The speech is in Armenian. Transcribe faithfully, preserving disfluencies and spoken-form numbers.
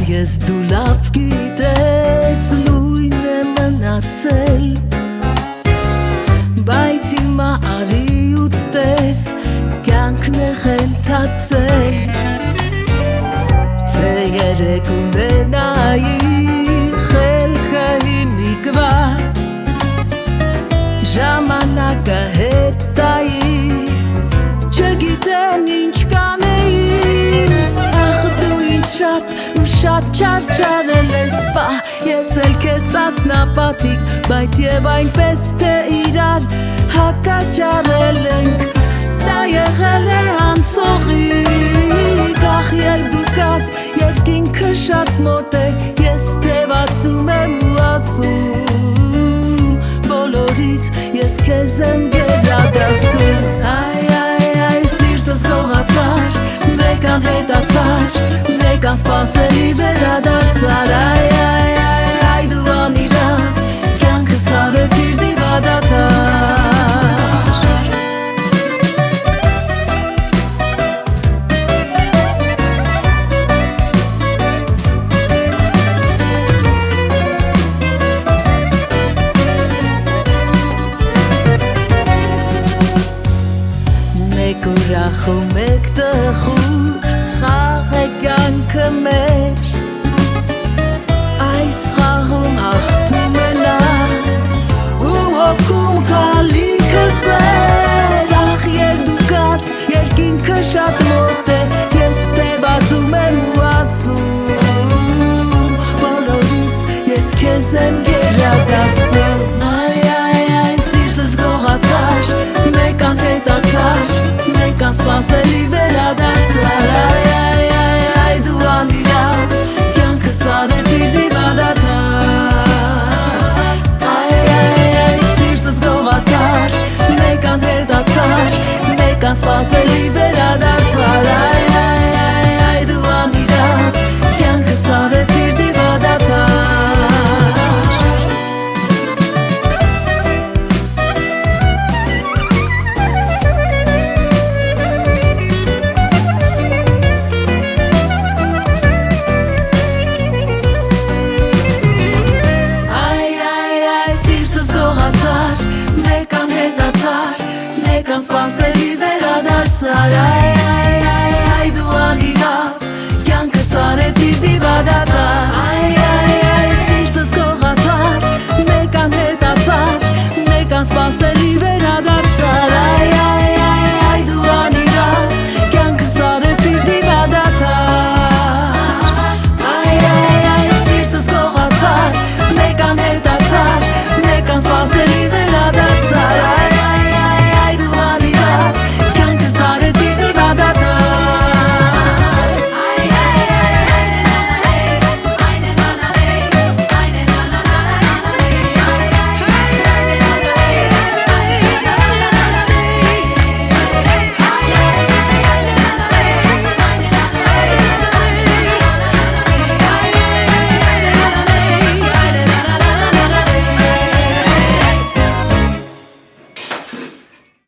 Ես դու լավ գիտես նույն է մնացել Բայց հիմա արի ու տես կյանքն է խենթացել Թե երեկ ունենայի խելքը հիմիկվա Ժամանակը հետայի Չգիտեմ ինչ կանեի Ախ դու ինչ շատ ու շատ չարչարել ես պա Ես էլ կեզ տասնապատիկ Բայց և այնպես թե իրար հակաճարել ենք Դա եղել է անցողիկ Ախ երբ դու կաս երկինքը շատ մոտ է Ես թևացում եմ ու ասում Բոլորից ես կեզ եմ գերադասում Այ այ այ սիրտս գողացար Մեկան հետացար Մեկան սպասելի վերադարձար Այ այ այ այ դու անիրավ Կյանքս արեցիր դիվադատար Մեկ ուրախ ու մեկ տխուր խաղ է կյանքը մեր Այս խաղում հաղթում է նա ու հոգում գալիքս էր Ախ երբ դու կաս երկինքը շատ մոտ է Ես թևացում եմ ու ասում Բոլորից ես քեզ եմ գերադասում Այ այ այ սիրտս գողացար Մեկան հետացար Մեկան սպասելի վերադարձար Այ այ այ այ դու անիրավ Կյանքս արեցիր դիվադատար Այ այ այ սիրտս գողացար Մեկան հետացար Մեկան սպասելի